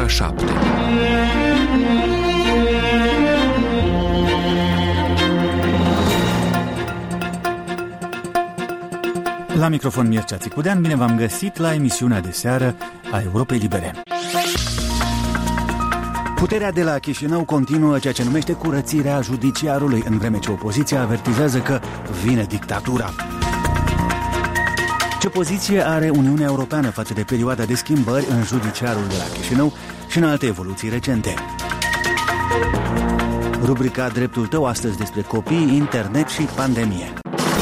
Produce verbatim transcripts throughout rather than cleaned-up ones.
șapte. La microfon Mircea Țicudean, bine v-am găsit la emisiunea de seară a Europei Libere. Puterea de la Chișinău continuă ceea ce numește curățirea judiciarului, în vreme ce opoziția avertizează că vine dictatura. Ce poziție are Uniunea Europeană față de perioada de schimbări în judiciarul de la Chișinău și în alte evoluții recente? Rubrica Dreptul tău astăzi despre copii, internet și pandemie.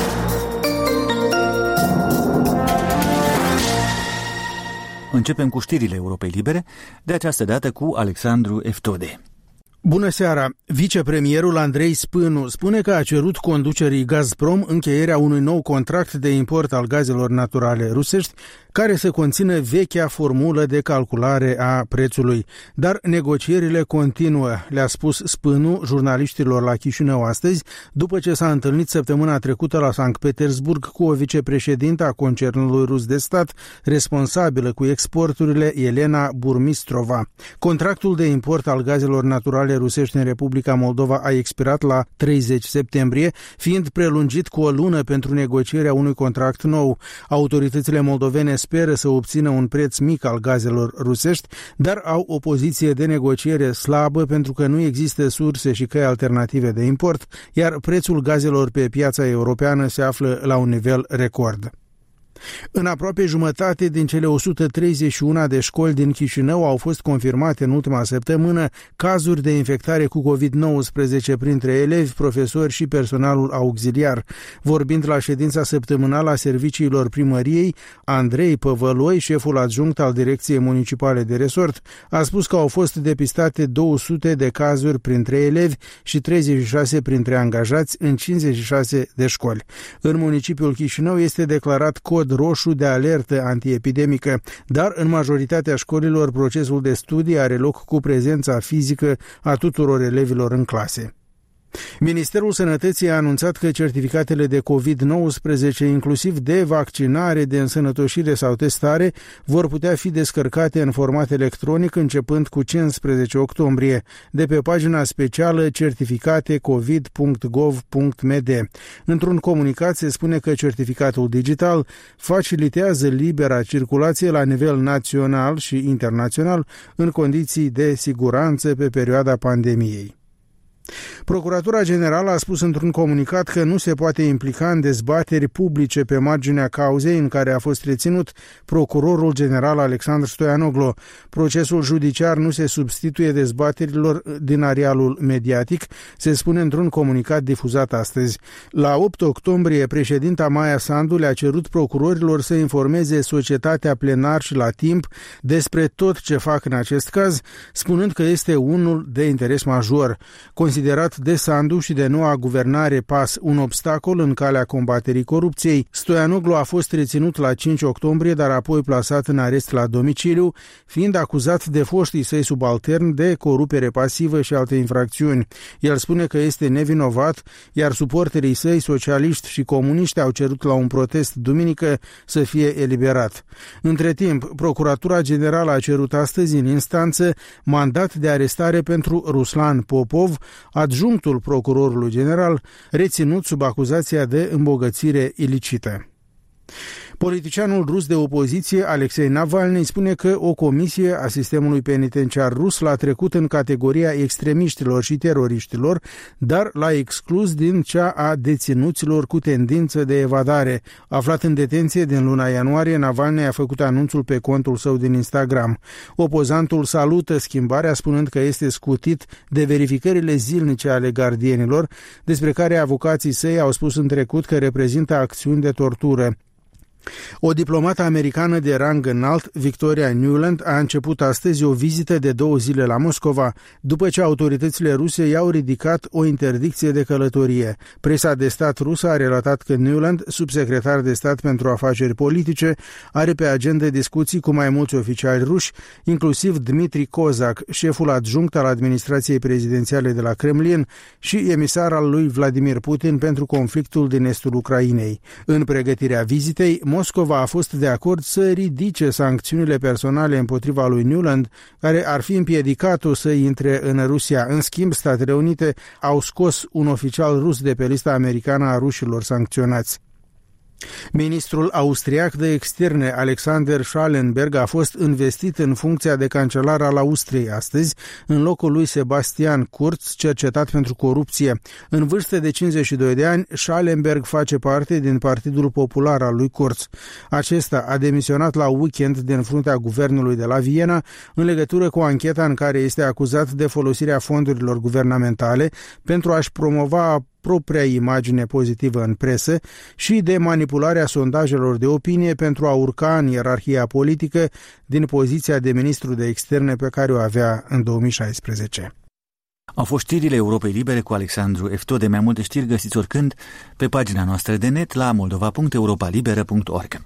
Începem cu știrile Europei Libere, de această dată cu Alexandru Eftode. Bună seara! Vicepremierul Andrei Spânu spune că a cerut conducerii Gazprom încheierea unui nou contract de import al gazelor naturale rusești, care să conțină vechea formulă de calculare a prețului. Dar negocierile continuă, le-a spus Spânu jurnaliștilor la Chișinău astăzi, după ce s-a întâlnit săptămâna trecută la Sankt Petersburg cu o vicepreședintă a concernului rus de stat, responsabilă cu exporturile, Elena Burmistrova. Contractul de import al gazelor naturale rusești în Republica Moldova a expirat la treizeci septembrie, fiind prelungit cu o lună pentru negocierea unui contract nou. Autoritățile moldovene speră să obțină un preț mic al gazelor rusești, dar au o poziție de negociere slabă pentru că nu există surse și căi alternative de import, iar prețul gazelor pe piața europeană se află la un nivel record. În aproape jumătate din cele o sută treizeci și unu de școli din Chișinău au fost confirmate în ultima săptămână cazuri de infectare cu covid nouăsprezece printre elevi, profesori și personalul auxiliar. Vorbind la ședința săptămânală a serviciilor primăriei, Andrei Păvăloi, șeful adjunct al Direcției Municipale de Resort, a spus că au fost depistate două sute de cazuri printre elevi și treizeci și șase printre angajați în cincizeci și șase de școli. În municipiul Chișinău este declarat cod roșu de alertă antiepidemică, dar în majoritatea școlilor procesul de studii are loc cu prezența fizică a tuturor elevilor în clase. Ministerul Sănătății a anunțat că certificatele de covid nouăsprezece, inclusiv de vaccinare, de însănătoșire sau testare, vor putea fi descărcate în format electronic începând cu cincisprezece octombrie, de pe pagina specială certificate covid punct gov punct m d. Într-un comunicat se spune că certificatul digital facilitează libera circulație la nivel național și internațional în condiții de siguranță pe perioada pandemiei. Procuratura Generală a spus într-un comunicat că nu se poate implica în dezbateri publice pe marginea cauzei în care a fost reținut procurorul general Alexandru Stoianoglo. Procesul judiciar nu se substituie dezbaterilor din arealul mediatic, se spune într-un comunicat difuzat astăzi. La opt octombrie, președinta Maia Sandu le-a cerut procurorilor să informeze societatea plenar și la timp despre tot ce fac în acest caz, spunând că este unul de interes major. Considerat de Sandu și de noua guvernare PAS un obstacol în calea combaterii corupției, Stoianoglu a fost reținut la cinci octombrie, dar apoi plasat în arest la domiciliu, fiind acuzat de foștii săi subalterni de corupere pasivă și alte infracțiuni. El spune că este nevinovat, iar suporterii săi, socialiști și comuniști, au cerut la un protest duminică să fie eliberat. Între timp, Procuratura Generală a cerut astăzi în instanță mandat de arestare pentru Ruslan Popov, adjunctul procurorului general, reținut sub acuzația de îmbogățire ilicită. Politicianul rus de opoziție, Alexei Navalny, spune că o comisie a sistemului penitenciar rus l-a trecut în categoria extremiștilor și teroriștilor, dar l-a exclus din cea a deținuților cu tendință de evadare. Aflat în detenție din luna ianuarie, Navalny a făcut anunțul pe contul său din Instagram. Opozantul salută schimbarea, spunând că este scutit de verificările zilnice ale gardienilor, despre care avocații săi au spus în trecut că reprezintă acțiuni de tortură. O diplomată americană de rang înalt, Victoria Nuland, a început astăzi o vizită de două zile la Moscova, după ce autoritățile ruse i-au ridicat o interdicție de călătorie. Presa de stat rusă a relatat că Nuland, subsecretar de stat pentru afaceri politice, are pe agenda discuții cu mai mulți oficiali ruși, inclusiv Dmitri Kozak, șeful adjunct al administrației prezidențiale de la Kremlin și emisar al lui Vladimir Putin pentru conflictul din estul Ucrainei. În pregătirea vizitei, Moscova a fost de acord să ridice sancțiunile personale împotriva lui Nuland, care ar fi împiedicat-o să intre în Rusia. În schimb, Statele Unite au scos un oficial rus de pe lista americană a rușilor sancționați. Ministrul austriac de externe Alexander Schallenberg a fost investit în funcția de cancelar al Austriei astăzi, în locul lui Sebastian Kurz, cercetat pentru corupție. În vârstă de cincizeci și doi de ani, Schallenberg face parte din Partidul Popular al lui Kurz. Acesta a demisionat la weekend din fruntea guvernului de la Viena în legătură cu ancheta în care este acuzat de folosirea fondurilor guvernamentale pentru a-și promova propria imagine pozitivă în presă și de manipularea sondajelor de opinie pentru a urca în ierarhia politică din poziția de ministru de externe pe care o avea în două mii șaisprezece. Au fost știrile Europei Libere cu Alexandru Eftode. Mai multe știri găsiți oricând pe pagina noastră de net la moldova punct europa liberă punct org.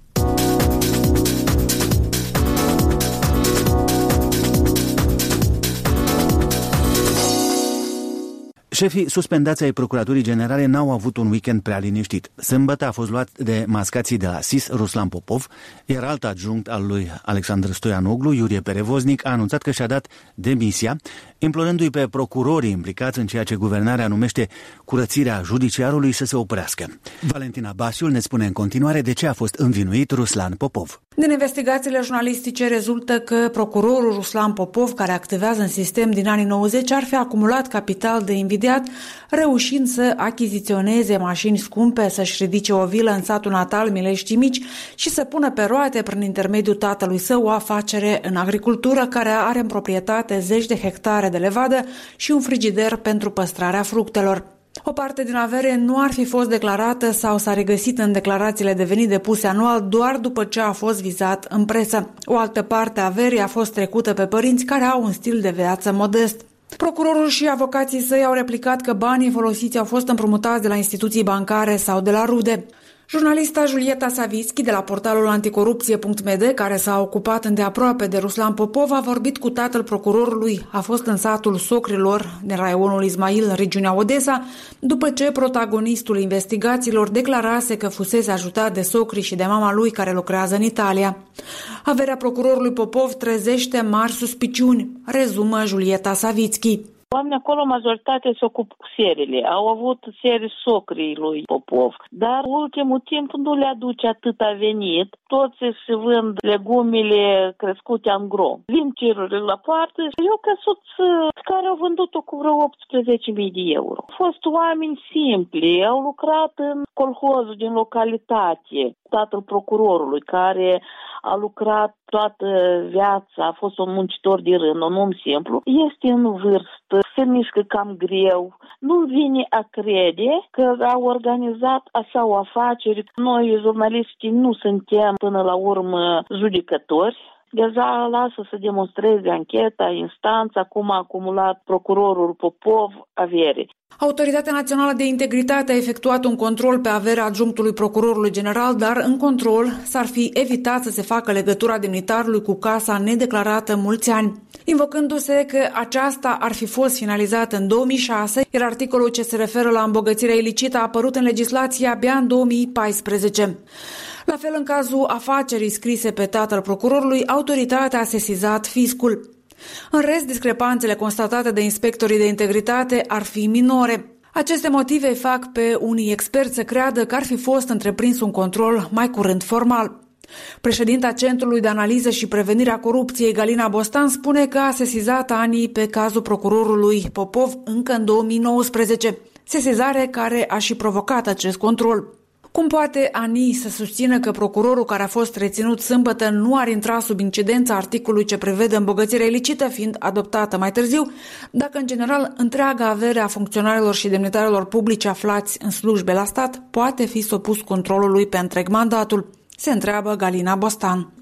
Șefii suspendați ai Procuraturii Generale n-au avut un weekend prea liniștit. Sâmbătă a fost luat de mascații de la S I S Ruslan Popov, iar alt adjunct al lui Alexandru Stoianoglu, Iurie Perevoznic, a anunțat că și-a dat demisia, implorându-i pe procurorii implicați în ceea ce guvernarea numește curățirea judiciarului să se oprească. Valentina Basiul ne spune în continuare de ce a fost învinuit Ruslan Popov. Din investigațiile jurnalistice rezultă că procurorul Ruslan Popov, care activează în sistem din anii nouăzeci, ar fi acumulat capital de invidiat, reușind să achiziționeze mașini scumpe, să-și ridice o vilă în satul natal Milești Mici și să pună pe roate prin intermediul tatălui său o afacere în agricultură care are în proprietate zeci de hectare de levadă și un frigider pentru păstrarea fructelor. O parte din avere nu ar fi fost declarată sau s-a regăsit în declarațiile de venit depuse anual doar după ce a fost vizat în presă. O altă parte a averii a fost trecută pe părinți care au un stil de viață modest. Procurorul și avocații săi au replicat că banii folosiți au fost împrumutați de la instituții bancare sau de la rude. Jurnalista Julieta Savitski de la portalul anticorupție punct m d, care s-a ocupat îndeaproape de Ruslan Popov, a vorbit cu tatăl procurorului. A fost în satul socrilor din raionul Ismail, în regiunea Odessa, după ce protagonistul investigațiilor declarase că fusese ajutat de socrii și de mama lui care lucrează în Italia. Averea procurorului Popov trezește mari suspiciuni, rezumă Julieta Savitski. Oamenii acolo, majoritatea se ocupă cu serile. Au avut serii socrii lui Popov, dar ultimul timp nu le aduce atâta venit. Toți își vând legumele crescute în grom. Vin cerurile la poartă. Eu căsuț care au vândut-o cu vreo optsprezece mii de euro. Au fost oameni simpli, au lucrat în colhozul din localitate. Tatăl procurorului, care a lucrat toată viața, a fost un muncitor de rând, un om simplu, este în vârstă, se mișcă cam greu, nu vine a crede că au organizat așa o afacere. Noi, jurnaliștii, nu suntem până la urmă judecători. Deja lasă să demonstreze ancheta, instanța, cum a acumulat procurorul Popov avere. Autoritatea Națională de Integritate a efectuat un control pe averea adjunctului procurorului general, dar în control s-ar fi evitat să se facă legătura demnitarului cu casa nedeclarată mulți ani, invocându-se că aceasta ar fi fost finalizată în două mii șase, iar articolul ce se referă la îmbogățirea ilicită a apărut în legislație abia în două mii paisprezece. La fel, în cazul afacerii scrise pe tatăl procurorului, autoritatea a sesizat fiscul. În rest, discrepanțele constatate de inspectorii de integritate ar fi minore. Aceste motive fac pe unii experți să creadă că ar fi fost întreprins un control mai curând formal. Președinta Centrului de Analiză și Prevenire a Corupției, Galina Bostan, spune că a sesizat anii pe cazul procurorului Popov încă în două mii nouăsprezece, sesizare care a și provocat acest control. Cum poate ANI să susțină că procurorul care a fost reținut sâmbătă nu ar intra sub incidența articolului ce prevede îmbogățirea ilicită, fiind adoptată mai târziu, dacă în general întreaga avere a funcționarilor și demnitarilor publici aflați în slujbe la stat poate fi supus controlului pe întreg mandatul? Se întreabă Galina Bostan.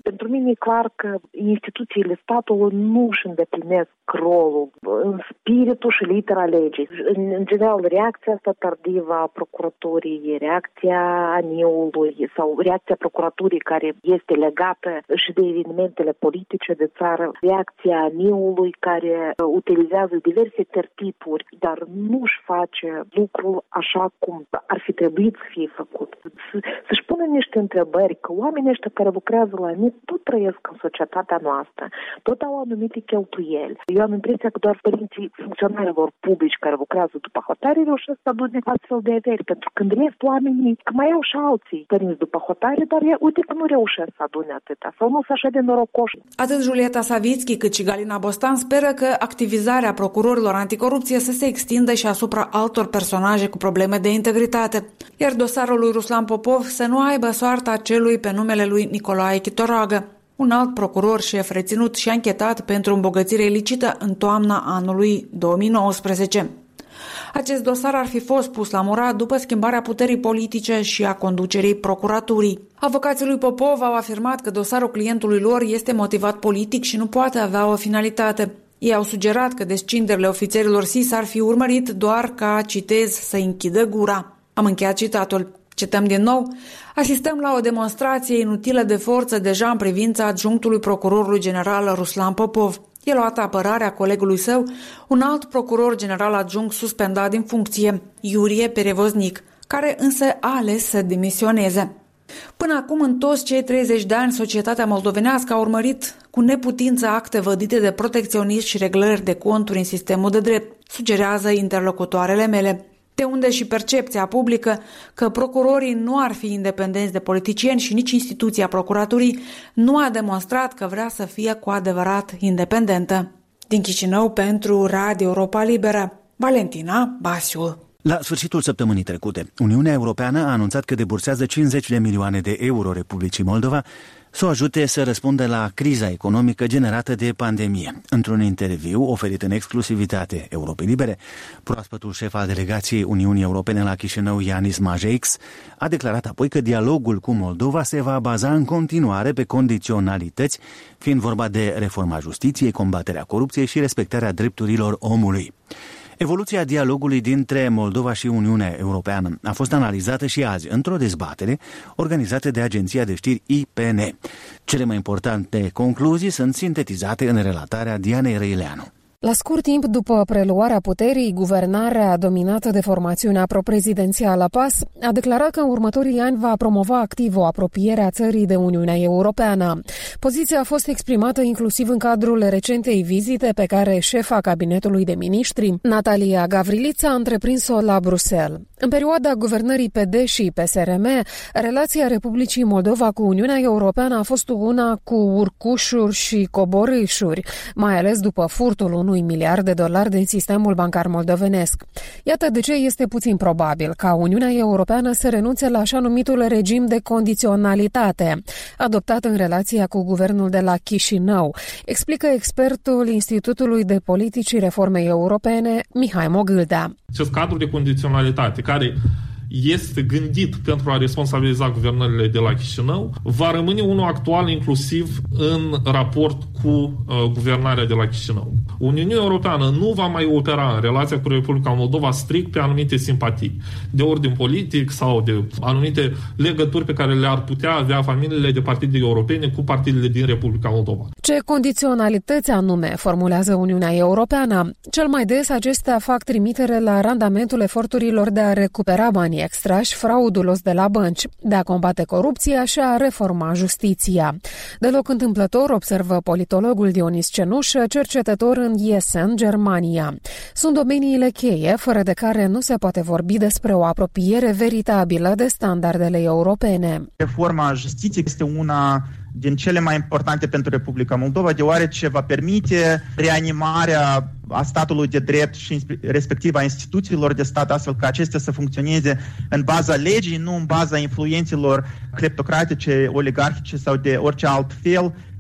Pentru mine e clar că instituțiile statului nu își îndeplinesc rolul în spiritul și litera legii. În, în general, reacția asta tardivă a procuraturii, reacția A N I-ului sau reacția procuraturii care este legată și de evenimentele politice de țară, reacția A N I-ului care utilizează diverse tertipuri, dar nu își face lucrul așa cum ar fi trebuit să fie făcut. Să-și pună niște întrebări, că oamenii ăștia care lucrează la N I tot trăiesc în societatea noastră, tot au anumite cheltuieli. Eu am impresia că doar părinții funcționarilor publici care lucrează după hotare reușesc să adune astfel de averi, pentru că în rest oamenii, că mai au și alții părinți după hotare, dar e, uite că nu reușesc să adune atâta, sau nu sunt așa de norocoși. Atât Julieta Savitski cât și Galina Bostan speră că activizarea procurorilor anticorupție să se extindă și asupra altor personaje cu probleme de integritate, iar dosarul lui Ruslan Popov să nu aibă soarta celui pe numele lui Nicolae Chitoraga, un alt procuror șef reținut și anchetat pentru îmbogățire ilicită în toamna anului două mii nouăsprezece. Acest dosar ar fi fost pus la murat după schimbarea puterii politice și a conducerii procuraturii. Avocații lui Popov au afirmat că dosarul clientului lor este motivat politic și nu poate avea o finalitate. Ei au sugerat că descinderile ofițerilor S I S ar fi urmărit doar ca, citez, să închidă gura. Am încheiat citatul. Cităm din nou, asistăm la o demonstrație inutilă de forță deja în privința adjunctului procurorului general Ruslan Popov. El a luat apărarea colegului său, un alt procuror general adjunct suspendat din funcție, Iurie Perevoznic, care însă a ales să demisioneze. Până acum, în toți cei treizeci de ani, societatea moldovenească a urmărit cu neputință acte vădite de protecționism și reglări de conturi în sistemul de drept, sugerează interlocutoarele mele. De unde și percepția publică că procurorii nu ar fi independenți de politicieni și nici instituția procuraturii nu a demonstrat că vrea să fie cu adevărat independentă. Din Chișinău pentru Radio Europa Liberă, Valentina Basiul. La sfârșitul săptămânii trecute, Uniunea Europeană a anunțat că debursează cincizeci de milioane de euro Republicii Moldova să o ajute să răspundă la criza economică generată de pandemie. Într-un interviu oferit în exclusivitate Europei Libere, proaspătul șef al delegației Uniunii Europene la Chișinău, Ianis Majeix, a declarat apoi că dialogul cu Moldova se va baza în continuare pe condiționalități, fiind vorba de reforma justiției, combaterea corupției și respectarea drepturilor omului. Evoluția dialogului dintre Moldova și Uniunea Europeană a fost analizată și azi într-o dezbatere organizată de agenția de știri I P N. Cele mai importante concluzii sunt sintetizate în relatarea Dianei Răileanu. La scurt timp după preluarea puterii, guvernarea dominată de formațiunea pro-prezidențială P A S a declarat că în următorii ani va promova activ o apropiere a țării de Uniunea Europeană. Poziția a fost exprimată inclusiv în cadrul recentei vizite pe care șefa cabinetului de miniștri, Natalia Gavrilița, a întreprins-o la Bruxelles. În perioada guvernării P D și P S R M, relația Republicii Moldova cu Uniunea Europeană a fost una cu urcușuri și coborâșuri, mai ales după furtul unui miliard de dolari din sistemul bancar moldovenesc. Iată de ce este puțin probabil ca Uniunea Europeană să renunțe la așa numitul regim de condiționalitate, adoptat în relația cu guvernul de la Chișinău, explică expertul Institutului de Politici și Reforme Europene, Mihai Mogâldea. Acest cadru de condiționalitate care este gândit pentru a responsabiliza guvernările de la Chișinău, va rămâne unul actual inclusiv în raport cu uh, guvernarea de la Chișinău. Uniunea Europeană nu va mai opera în relația cu Republica Moldova strict pe anumite simpatii de ordin politic sau de anumite legături pe care le-ar putea avea familiile de partide europene cu partidele din Republica Moldova. Ce condiționalități anume formulează Uniunea Europeană? Cel mai des acestea fac trimitere la randamentul eforturilor de a recupera banii extrași fraudulos de la bănci, de a combate corupția și a reforma justiția. Deloc întâmplător, observă politologul Dionis Cenuș, cercetător în Essen, Germania. Sunt domeniile cheie, fără de care nu se poate vorbi despre o apropiere veritabilă de standardele europene. Reforma justiției este una din cele mai importante pentru Republica Moldova, deoarece va permite reanimarea a statului de drept și respectiv a instituțiilor de stat, astfel ca acestea să funcționeze în baza legii, nu în baza influențelor cleptocratice, oligarhice sau de orice alt fel,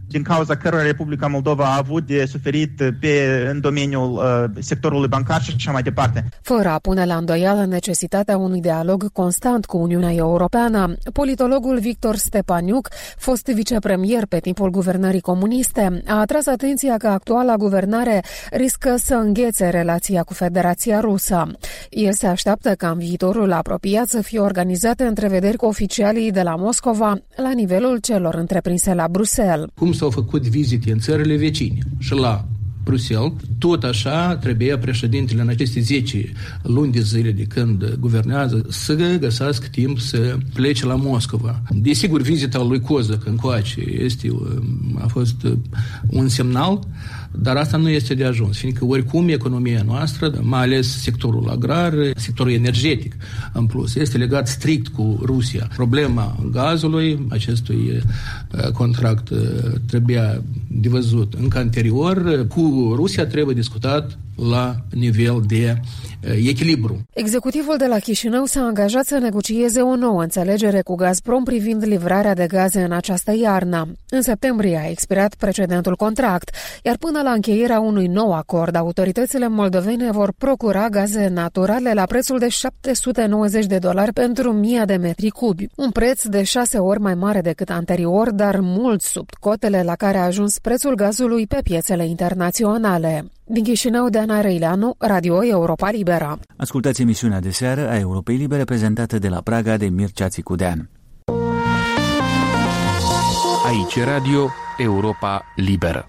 din cauza cărora Republica Moldova a avut de suferit pe, în domeniul uh, sectorului bancar și așa mai departe. Fără a pune la îndoială necesitatea unui dialog constant cu Uniunea Europeană, politologul Victor Stepaniuc, fost vicepremier pe timpul guvernării comuniste, a atras atenția că actuala guvernare riscă să înghețe relația cu Federația Rusă. El se așteaptă ca în viitorul apropiat să fie organizate întrevederi cu oficialii de la Moscova la nivelul celor întreprinse la Bruxelles. Cum s-au făcut vizite în țările vecine și la Bruxelles, tot așa trebuia președintele în aceste zece luni de zile de când guvernează să găsească timp să plece la Moscova. Desigur, vizita lui Kozak încoace este, a fost un semnal, dar asta nu este de ajuns, fiindcă oricum economia noastră, mai ales sectorul agrar, sectorul energetic, în plus, este legat strict cu Rusia. Problema gazului, acestui contract trebuia de văzut încă anterior, cu Rusia trebuie discutat la nivel de echilibru. Executivul de la Chișinău s-a angajat să negocieze o nouă înțelegere cu Gazprom privind livrarea de gaze în această iarnă. În septembrie a expirat precedentul contract, iar până la încheierea unui nou acord, autoritățile moldovene vor procura gaze naturale la prețul de șapte sute nouăzeci de dolari pentru o mie de metri cubi, un preț de șase ori mai mare decât anterior, dar mult sub cotele la care a ajuns prețul gazului pe piețele internaționale. Din Chișinău, Deana Răileanu, Radio Europa Liberă. Ascultați emisiunea de seară a Europei Libere, prezentată de la Praga de Mircea Țicudean. Aici Radio Europa Liberă.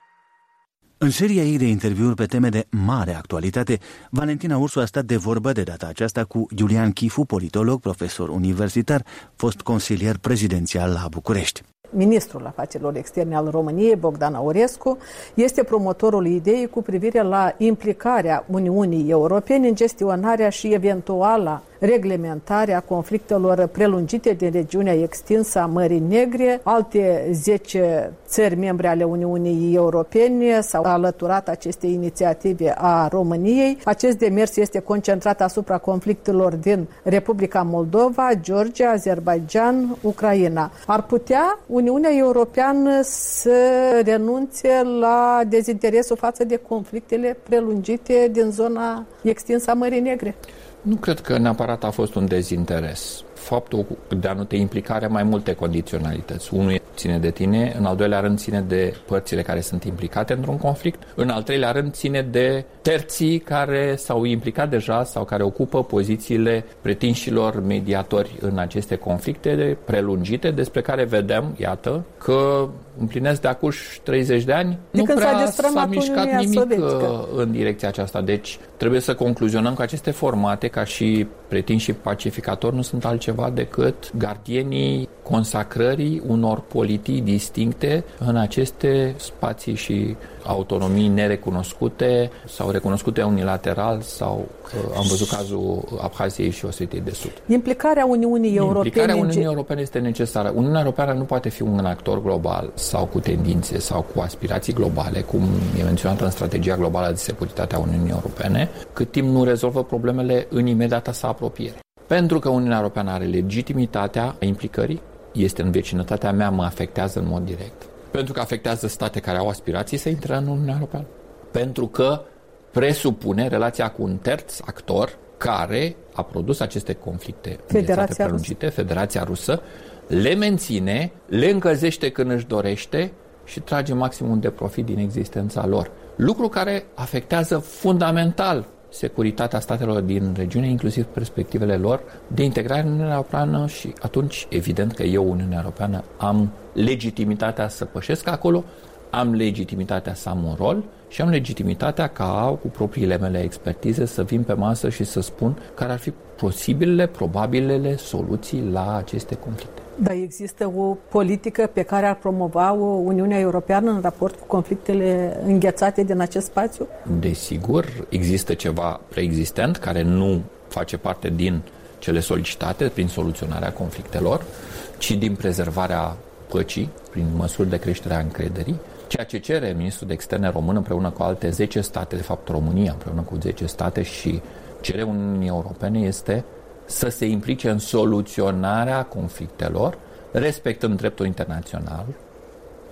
În seria ei de interviuri pe teme de mare actualitate, Valentina Ursu a stat de vorbă de data aceasta cu Iulian Chifu, politolog, profesor universitar, fost consilier prezidențial la București. Ministrul Afacerilor Externe al României, Bogdan Aurescu, este promotorul ideii cu privire la implicarea Uniunii Europene în gestionarea și eventuala reglementarea conflictelor prelungite din regiunea extinsă a Mării Negre. Alte zece țări membre ale Uniunii Europene s-au alăturat acestei inițiative a României. Acest demers este concentrat asupra conflictelor din Republica Moldova, Georgia, Azerbaijan, Ucraina. Ar putea Uniunea Europeană să renunțe la dezinteresul față de conflictele prelungite din zona extinsă a Mării Negre? Nu cred că neapărat a fost un dezinteres. Faptul de a nu te implica are mai multe condiționalități. Unul ține de tine, în al doilea rând ține de părțile care sunt implicate într-un conflict, în al treilea rând ține de terții care s-au implicat deja sau care ocupă pozițiile pretinșilor mediatori în aceste conflicte prelungite, despre care vedem, iată, că împlinesc de acum treizeci de ani, de nu prea s-a, s-a mișcat nimic sovietică în direcția aceasta. Deci trebuie să concluzionăm că aceste formate, ca și pretinși pacificatori, nu sunt altceva decât gardienii consacrării unor politii distincte în aceste spații și autonomii nerecunoscute sau recunoscute unilateral sau am văzut cazul Abhaziei și Osetiei de Sud. Implicarea Uniunii Europene Implicarea Uniunii Europene este necesară. Uniunea Europeană nu poate fi un actor global sau cu tendințe sau cu aspirații globale, cum e menționat în strategia globală de securitate a Uniunii Europene, cât timp nu rezolvă problemele în imediata sa apropiere. Pentru că Uniunea Europeană are legitimitatea implicării, este în vecinătatea mea, mă afectează în mod direct. Pentru că afectează state care au aspirații să intre în Uniunea Europeană. Pentru că presupune relația cu un terț actor care a produs aceste conflicte Federația prelungite, Rusă. Federația Rusă, le menține, le încălzește când își dorește și trage maximum de profit din existența lor. Lucru care afectează fundamental securitatea statelor din regiune, inclusiv perspectivele lor de integrare în Uniunea Europeană și atunci, evident că eu, Uniunea Europeană, am legitimitatea să pășesc acolo, am legitimitatea să am un rol și am legitimitatea ca, cu propriile mele expertize, să vin pe masă și să spun care ar fi posibilele, probabilele soluții la aceste conflicte. Dar există o politică pe care ar promova-o Uniunea Europeană în raport cu conflictele înghețate din acest spațiu? Desigur, există ceva preexistent care nu face parte din cele solicitate prin soluționarea conflictelor, ci din prezervarea păcii, prin măsuri de creștere a încrederii. Ceea ce cere ministrul de externe român împreună cu alte zece state, de fapt România împreună cu zece state și cere Uniunii Europene este să se implice în soluționarea conflictelor, respectând dreptul internațional,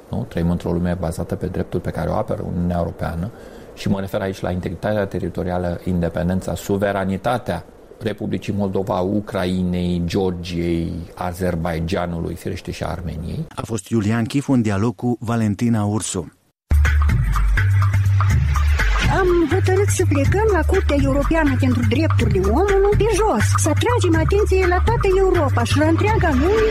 Nu? Trăim într-o lume bazată pe drepturi pe care o apără Uniunea Europeană și mă refer aici la integritatea teritorială, independența, suveranitatea Republicii Moldova, Ucrainei, Georgiei, Azerbaidjanului, firește și Armeniei. A fost Iulian Chifu în dialog cu Valentina Ursu. Am hotărât să plecăm la Curtea Europeană pentru Drepturile Omului pe jos, să atragem atenție la toată Europa și la întreaga lume.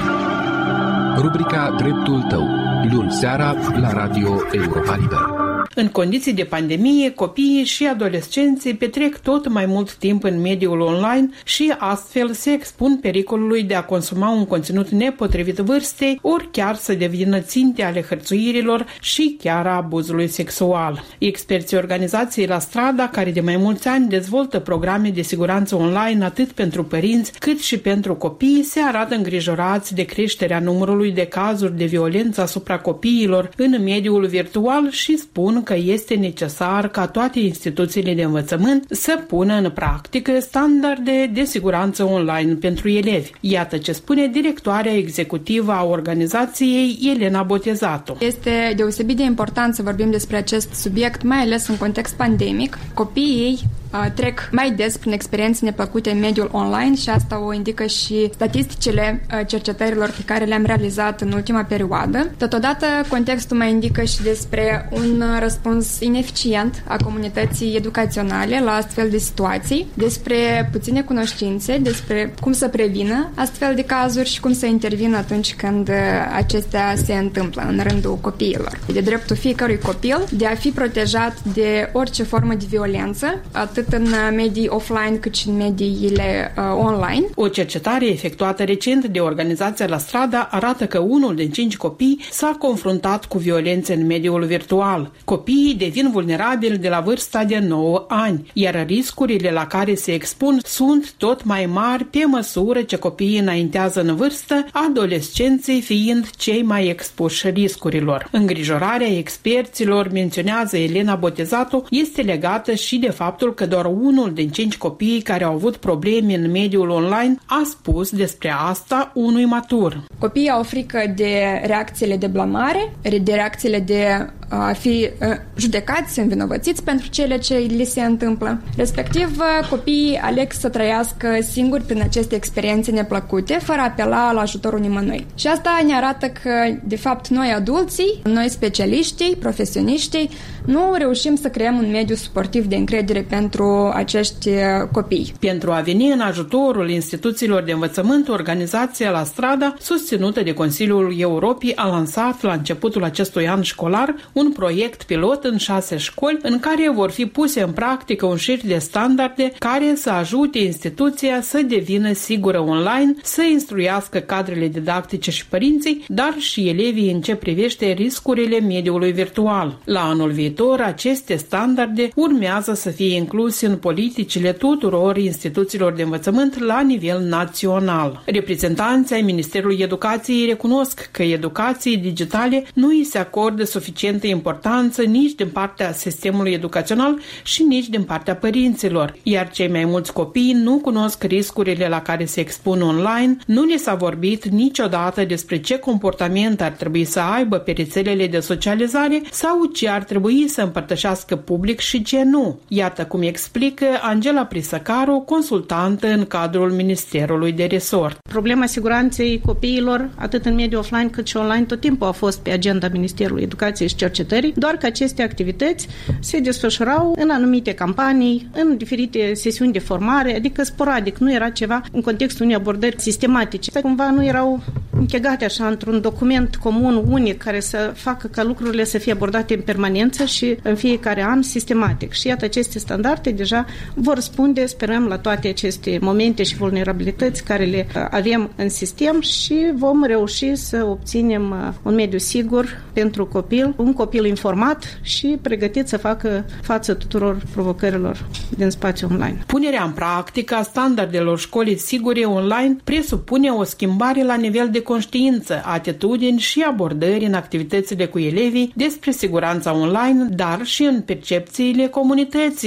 Rubrica Dreptul tău, luni seara la Radio Europa Liberă. În condiții de pandemie, copiii și adolescenții petrec tot mai mult timp în mediul online și astfel se expun pericolului de a consuma un conținut nepotrivit vârstei, ori chiar să devină ținte ale hărțuirilor și chiar a abuzului sexual. Experții organizației La Strada, care de mai mulți ani dezvoltă programe de siguranță online atât pentru părinți cât și pentru copii, se arată îngrijorați de creșterea numărului de cazuri de violență asupra copiilor în mediul virtual și spun că este necesar ca toate instituțiile de învățământ să pună în practică standarde de siguranță online pentru elevi. Iată ce spune directoarea executivă a organizației, Elena Botezatu. Este deosebit de important să vorbim despre acest subiect, mai ales în context pandemic. Copiii trec mai des prin experiențe neplăcute în mediul online și asta o indică și statisticile cercetărilor pe care le-am realizat în ultima perioadă. Totodată, contextul mai indică și despre un răspuns ineficient a comunității educaționale la astfel de situații, despre puține cunoștințe, despre cum să prevină astfel de cazuri și cum să intervină atunci când acestea se întâmplă în rândul copiilor. De dreptul fiecărui copil de a fi protejat de orice formă de violență, atât în medii offline cât și în mediile uh, online. O cercetare efectuată recent de organizația La Strada arată că unul din cinci copii s-a confruntat cu violențe în mediul virtual. Copiii devin vulnerabili de la vârsta de nouă ani, iar riscurile la care se expun sunt tot mai mari pe măsură ce copiii înaintează în vârstă, adolescenții fiind cei mai expuși riscurilor. Îngrijorarea experților, menționează Elena Botezatu, este legată și de faptul că doar unul din cinci copii care au avut probleme în mediul online a spus despre asta unui matur. Copiii au frică de reacțiile de blamare, de reacțiile de a fi judecați, învinovățiți pentru cele ce li se întâmplă. Respectiv, copiii aleg să trăiască singuri prin aceste experiențe neplăcute, fără a apela la ajutorul nimănui. Și asta ne arată că, de fapt, noi adulții, noi specialiștii, profesioniștii, nu reușim să creăm un mediu suportiv de încredere pentru acești copii. Pentru a veni în ajutorul instituțiilor de învățământ, organizația La Strada, susținută de Consiliul Europei, a lansat la începutul acestui an școlar un proiect pilot în șase școli în care vor fi puse în practică un șir de standarde care să ajute instituția să devină sigură online, să instruiască cadrele didactice și părinții, dar și elevii în ce privește riscurile mediului virtual. La anul viitor, aceste standarde urmează să fie incluse în politicile tuturor instituțiilor de învățământ la nivel național. Reprezentanții ai Ministerului Educației recunosc că educației digitale nu îi se acordă suficientă importanță nici din partea sistemului educațional și nici din partea părinților, iar cei mai mulți copii nu cunosc riscurile la care se expun online, nu li s-a vorbit niciodată despre ce comportament ar trebui să aibă pe rețelele de socializare sau ce ar trebui să împărtășească public și ce nu. Iată cum explică Angela Prisăcaru, consultantă în cadrul Ministerului de Resort. Problema siguranței copiilor, atât în mediul offline cât și online, tot timpul a fost pe agenda Ministerului Educației și Cercetării, doar că aceste activități se desfășurau în anumite campanii, în diferite sesiuni de formare, adică sporadic, nu era ceva în contextul unei abordări sistematice. Cumva nu erau închegate așa într-un document comun, unic, care să facă ca lucrurile să fie abordate în permanență și în fiecare an sistematic. Și iată, aceste standarde deja vor răspunde, sperăm, la toate aceste momente și vulnerabilități care le avem în sistem și vom reuși să obținem un mediu sigur pentru copil, un copil informat și pregătit să facă față tuturor provocărilor din spațiul online. Punerea în practică a standardelor școlii sigure online presupune o schimbare la nivel de conștiință, atitudini și abordări în activitățile cu elevii despre siguranța online, dar și în percepțiile comunității despre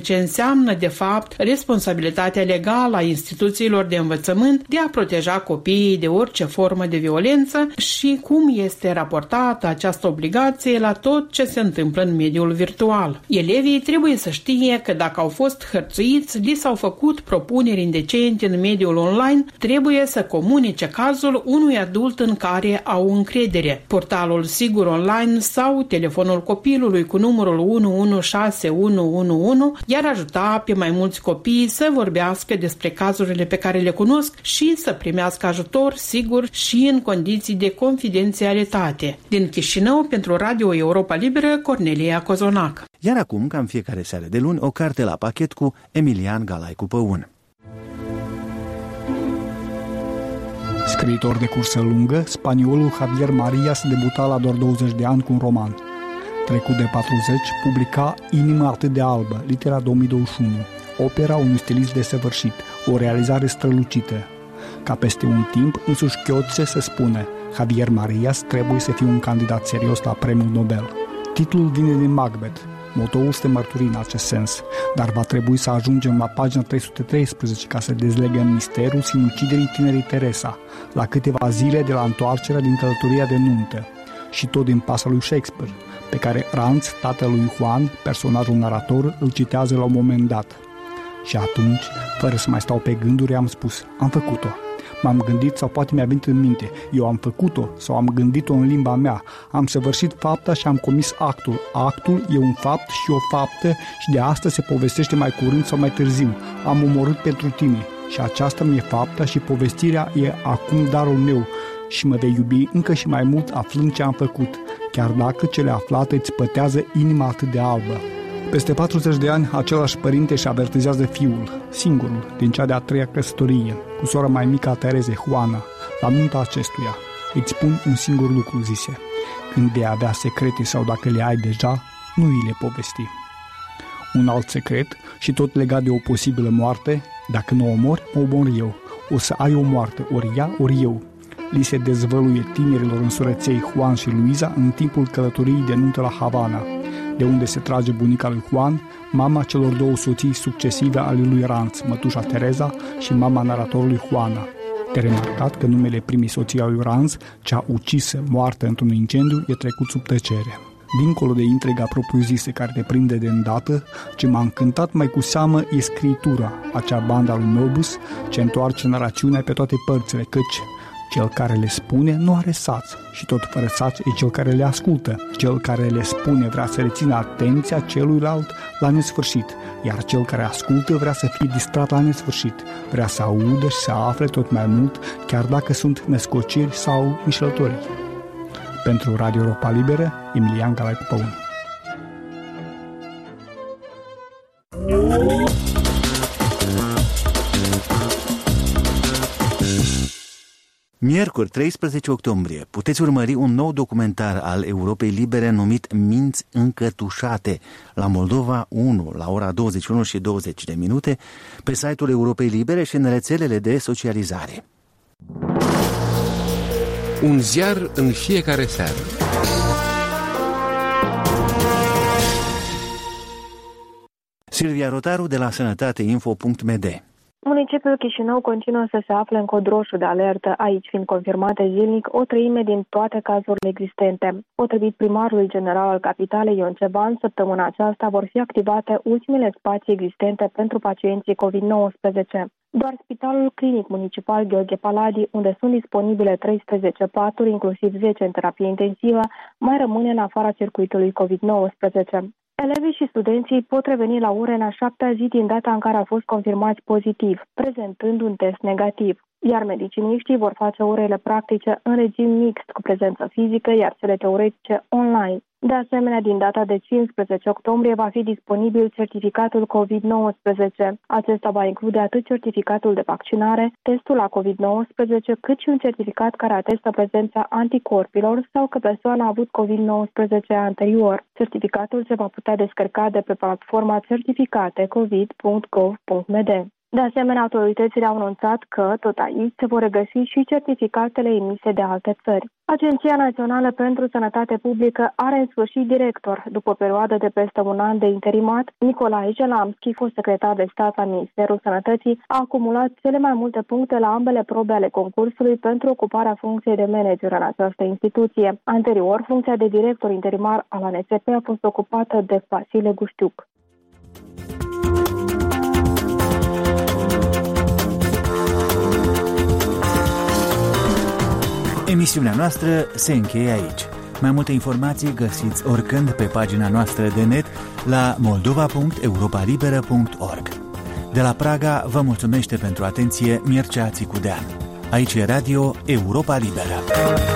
ce înseamnă, de fapt, responsabilitatea legală a instituțiilor de învățământ de a proteja copiii de orice formă de violență și cum este raportată această obligație la tot ce se întâmplă în mediul virtual. Elevii trebuie să știe că dacă au fost hărțuiți, li s-au făcut propuneri indecente în mediul online, trebuie să comunice cazul unui adult în care au încredere. Portalul Sigur Online sau telefonul copilului cu numărul unu unu șase unu unu unu i-ar ajuta pe mai mulți copii să vorbească despre cazurile pe care le cunosc și să primească ajutor sigur și în condiții de confidențialitate. Din Chișinău, pentru Radio Europa Liberă, Cornelia Cozonac. Iar acum, ca în fiecare seară de luni, o carte la pachet cu Emilian Galaicu Păun. Scriitor de cursă lungă, spaniolul Javier Marías debuta la doar douăzeci de ani cu un roman. Trecut de patruzeci, publica Inima atât de albă, litera două mii douăzeci și unu, opera unui stilist desăvârșit, o realizare strălucită. Ca peste un timp, însuși Chiotse se spune, Javier Marías trebuie să fie un candidat serios la premiul Nobel. Titlul vine din Macbeth, motoul se mărturii în acest sens, dar va trebui să ajungem la pagina trei sute treisprezece ca să dezlegăm misterul sinuciderii tinerii Teresa, la câteva zile de la întoarcerea din călătoria de nuntă, și tot din pasa lui Shakespeare, pe care Ranz, tatălui Juan, personajul narator, îl citează la un moment dat. Și atunci, fără să mai stau pe gânduri, am spus, am făcut-o. M-am gândit sau poate mi-a venit în minte, eu am făcut-o sau am gândit-o în limba mea, am săvârșit fapta și am comis actul. Actul e un fapt și o faptă și de asta se povestește mai curând sau mai târziu. Am omorât pentru tine și aceasta mi-e fapta și povestirea e acum darul meu și mă vei iubi încă și mai mult aflând ce am făcut, chiar dacă cele aflate îți pătează inima atât de albă. Peste patruzeci de ani, același părinte își avertizează fiul, singurul, din cea de-a treia căsătorie, cu sora mai mică a Terezei, Juana, la nunta acestuia. Îți spun un singur lucru, zise. Când vei avea secrete sau dacă le ai deja, nu îi le povesti. Un alt secret, și tot legat de o posibilă moarte, dacă nu o omori, mă omor eu. O să ai o moarte, ori ea, ori eu. Li se dezvăluie tinerilor însurăței Juan și Luiza în timpul călătoriei de nuntă la Havana, de unde se trage bunica lui Juan, mama celor două soții succesive ale lui Ranz, mătușa Teresa și mama naratorului Juana. De remarcat că numele primii soții a lui Ranz, cea ucisă, moartă într-un incendiu, e trecut sub tăcere. Dincolo de intriga propriu-zisă care te prinde de îndată, ce m-a încântat mai cu seamă e scriitura, acea bandă a lui Moebius, ce întoarce narațiunea pe toate părțile, căci cel care le spune nu are saț și tot fără saț e cel care le ascultă. Cel care le spune vrea să rețină atenția celuilalt la nesfârșit, iar cel care ascultă vrea să fie distrat la nesfârșit. Vrea să audă și să afle tot mai mult, chiar dacă sunt născociri sau înșelătorii. Pentru Radio Europa Liberă, Emilian Galaicu Păun. Miercuri, treisprezece octombrie, puteți urmări un nou documentar al Europei Libere numit Minți încătușate la Moldova unu, la ora douăzeci și unu și douăzeci de minute, pe site-ul Europei Libere și în rețelele de socializare. Un ziar în fiecare seară. Silvia Rotaru de la sănătateinfo punct m d. Municipiul Chișinău continuă să se afle în cod roșu de alertă, aici fiind confirmate zilnic o treime din toate cazurile existente. Potrivit primarului general al capitalei Ion Ceban, săptămâna aceasta vor fi activate ultimele spații existente pentru pacienții covid nouăsprezece. Doar Spitalul Clinic Municipal Gheorghe Paladi, unde sunt disponibile treisprezece paturi, inclusiv zece în terapie intensivă, mai rămâne în afara circuitului covid nouăsprezece. Elevii și studenții pot reveni la ore în a șaptea zi din data în care au fost confirmați pozitiv, prezentând un test negativ, iar mediciniștii vor face orele practice în regim mixt cu prezență fizică, iar cele teoretice online. De asemenea, din data de cincisprezece octombrie va fi disponibil certificatul covid nouăsprezece. Acesta va include atât certificatul de vaccinare, testul la covid nouăsprezece, cât și un certificat care atestă prezența anticorpilor sau că persoana a avut covid nouăsprezece anterior. Certificatul se va putea descărca de pe platforma certificate covid punct gov punct m d. De asemenea, autoritățile au anunțat că, tot aici, se vor regăsi și certificatele emise de alte țări. Agenția Națională pentru Sănătate Publică are în sfârșit director. După o perioadă de peste un an de interimat, Nicolae Gelamski, fost secretar de stat la Ministerul Sănătății, a acumulat cele mai multe puncte la ambele probe ale concursului pentru ocuparea funcției de manager în această instituție. Anterior, funcția de director interimar al A N S P a fost ocupată de Vasile Guștiuc. Emisiunea noastră se încheie aici. Mai multe informații găsiți oricând pe pagina noastră de net la moldova punct europa liberă punct org. De la Praga vă mulțumește pentru atenție Mircea Țicudean. Aici e Radio Europa Liberă.